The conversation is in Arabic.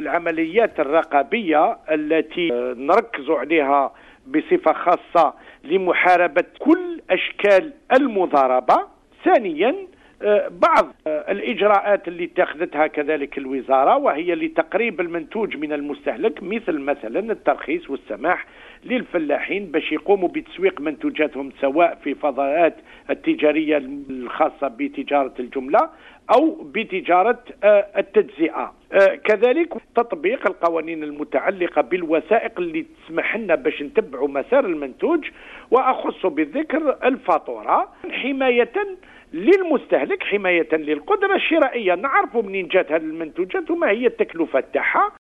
العمليات الرقابية التي نركز عليها بصفة خاصة لمحاربة كل أشكال المضاربة. ثانيا بعض الإجراءات اللي اتخذتها كذلك الوزارة وهي لتقريب المنتوج من المستهلك، مثلا الترخيص والسماح للفلاحين باش يقوموا بتسويق منتوجاتهم سواء في فضاءات التجارية الخاصة بتجارة الجملة أو بتجارة التجزئة. كذلك تطبيق القوانين المتعلقة بالوثائق اللي تسمح لنا باش نتبعوا مسار المنتوج، وأخص بالذكر الفاتورة حماية للمستهلك، حماية للقدرة الشرائية، نعرفوا منين جات هذه المنتوجات وما هي التكلفة تاعها.